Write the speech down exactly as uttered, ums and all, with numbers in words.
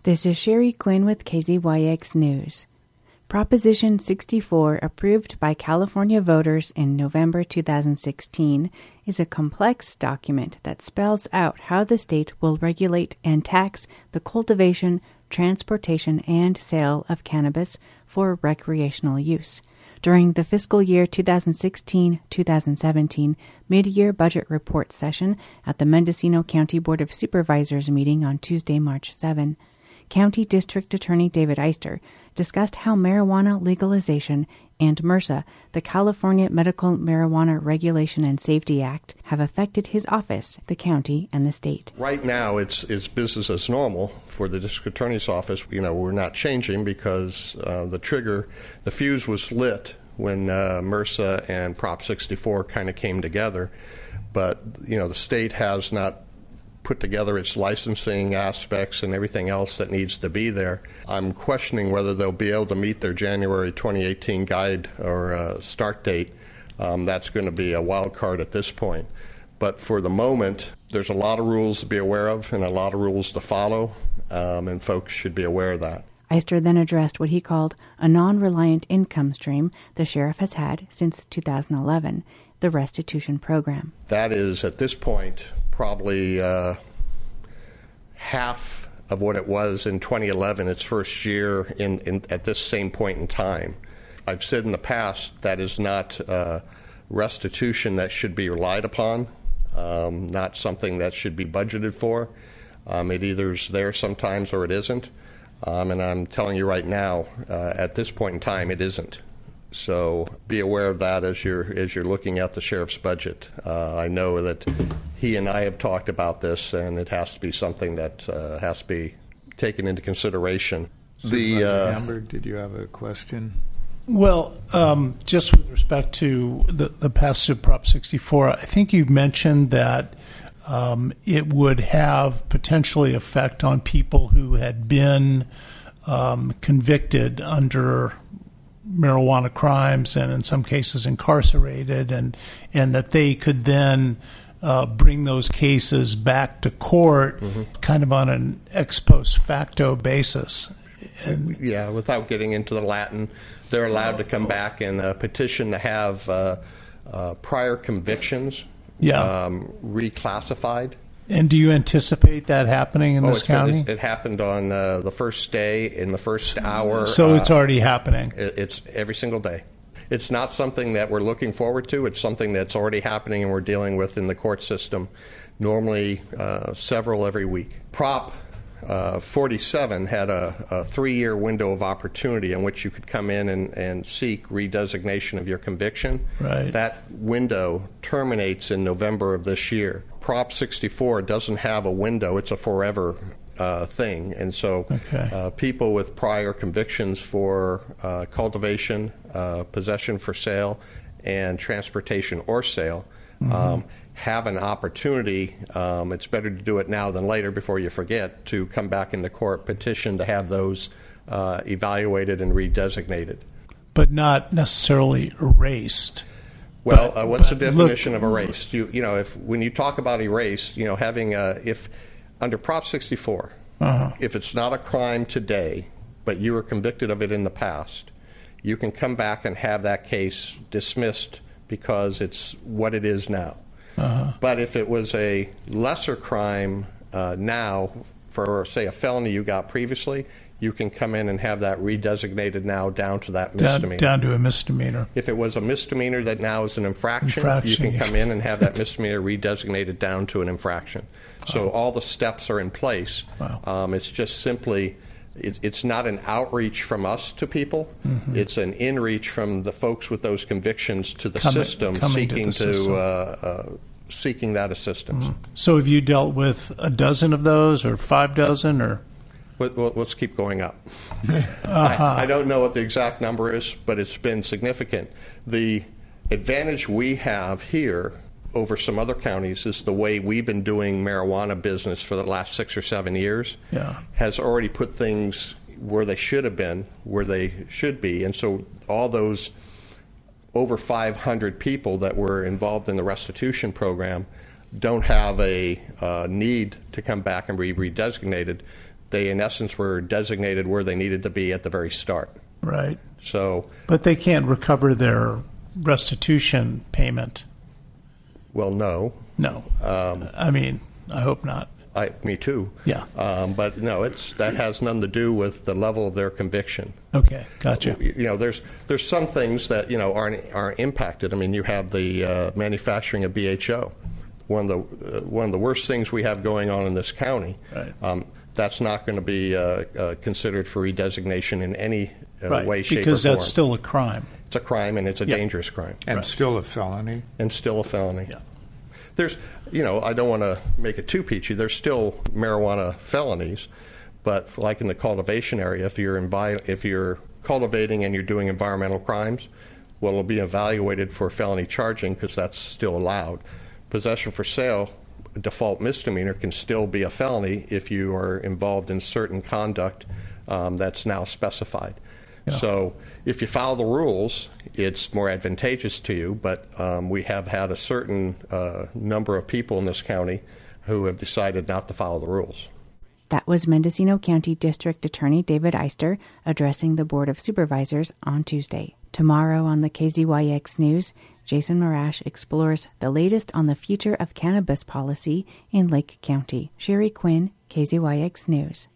This is Sherry Quinn with K Z Y X News. Proposition sixty-four, approved by California voters in November two thousand sixteen, is a complex document that spells out how the state will regulate and tax the cultivation, transportation, and sale of cannabis for recreational use. During the fiscal year twenty sixteen to twenty seventeen mid-year budget report session at the Mendocino County Board of Supervisors meeting on Tuesday, March seventh, County District Attorney David Eyster discussed how marijuana legalization and MRSA, the California Medical Marijuana Regulation and Safety Act, have affected his office, the county, and the state. Right now, it's it's business as normal for the district attorney's office. You know, we're not changing because uh, the trigger, the fuse was lit when uh, MRSA and Prop sixty-four kind of came together. But, you know, the state has not put together its licensing aspects and everything else that needs to be there. I'm questioning whether they'll be able to meet their January twenty eighteen guide or uh, start date. Um, that's going to be a wild card at this point. But for the moment, there's a lot of rules to be aware of and a lot of rules to follow, um, and folks should be aware of that. Eyster then addressed what he called a non-reliant income stream the sheriff has had since two thousand eleven, the restitution program. That is, at this point, probably uh, half of what it was in twenty eleven, its first year in, in at this same point in time. I've said in the past that is not uh, restitution that should be relied upon, um, not something that should be budgeted for. Um, it either is there sometimes or it isn't. Um, and I'm telling you right now, uh, at this point in time, it isn't. So be aware of that as you're as you're looking at the sheriff's budget. Uh, I know that he and I have talked about this, and it has to be something that uh, has to be taken into consideration. The uh, Amber, did you have a question? Well, um, just with respect to the, the passage of Prop sixty-four, I think you've mentioned that um, it would have potentially effect on people who had been um, convicted under marijuana crimes and in some cases incarcerated, and and that they could then uh, bring those cases back to court mm-hmm. kind of on an ex post facto basis. And yeah, without getting into the Latin, they're allowed to come back and uh, petition to have uh, uh, prior convictions yeah. um, reclassified. And do you anticipate that happening in oh, this county? It, it happened on uh, the first day, in the first hour. So it's uh, already happening? It, it's every single day. It's not something that we're looking forward to. It's something that's already happening and we're dealing with in the court system, normally uh, several every week. Prop uh, forty-seven had a, a three-year window of opportunity in which you could come in and, and seek redesignation of your conviction. Right. That window terminates in November of this year. Prop sixty-four doesn't have a window. It's a forever uh, thing. And so okay. uh, people with prior convictions for uh, cultivation, uh, possession for sale, and transportation or sale mm-hmm. um, have an opportunity. Um, it's better to do it now than later before you forget, to come back into court, petition to have those uh, evaluated and redesignated. But not necessarily erased. Well, but, uh, what's the but definition look, of erased? You, you know, if when you talk about erased, you know, having a, if under Prop sixty-four, uh-huh. if it's not a crime today, but you were convicted of it in the past, you can come back and have that case dismissed because it's what it is now. Uh-huh. But if it was a lesser crime uh, now, for say a felony you got previously, you can come in and have that redesignated now down to that misdemeanor. Down, down to a misdemeanor. If it was a misdemeanor that now is an infraction, infraction you can yeah. come in and have that misdemeanor redesignated down to an infraction. So wow. all the steps are in place. Wow. Um, it's just simply, it, it's not an outreach from us to people. Mm-hmm. It's an inreach from the folks with those convictions to the coming, system, coming seeking to, the system. to uh, uh, seeking that assistance. Mm-hmm. So have you dealt with a dozen of those, or five dozen, or? Well, let's keep going up. uh-huh. I, I don't know what the exact number is, but it's been significant. The advantage we have here over some other counties is the way we've been doing marijuana business for the last six or seven years yeah. has already put things where they should have been, where they should be. And so all those over five hundred people that were involved in the restitution program don't have a uh, need to come back and be redesignated. they in essence were designated where they needed to be at the very start. Right. So, but they can't recover their restitution payment. Well, no. No. Um, I mean, I hope not. I, me too. Yeah. Um, but no, it's that has nothing to do with the level of their conviction. Okay, gotcha. You know, there's there's some things that you know aren't aren't impacted. I mean, you have the uh, manufacturing of B H O, one of the uh, one of the worst things we have going on in this county. Right. Um, that's not going to be uh, uh, considered for redesignation in any uh, right. way, shape, because or form. That's still a crime. It's a crime, and it's a yep. dangerous crime. And right. still a felony. And still a felony. Yeah. There's, you know, I don't want to make it too peachy. There's still marijuana felonies, but like in the cultivation area, if you're invi- if you're cultivating and you're doing environmental crimes, well, it'll be evaluated for felony charging because that's still allowed. Possession for sale, default misdemeanor, can still be a felony if you are involved in certain conduct um, that's now specified. Yeah. So if you follow the rules, it's more advantageous to you, but um, we have had a certain uh, number of people in this county who have decided not to follow the rules. That was Mendocino County District Attorney David Eister addressing the Board of Supervisors on Tuesday. Tomorrow on the K Z Y X News, Jason Marash explores the latest on the future of cannabis policy in Lake County. Sherry Quinn, K Z Y X News.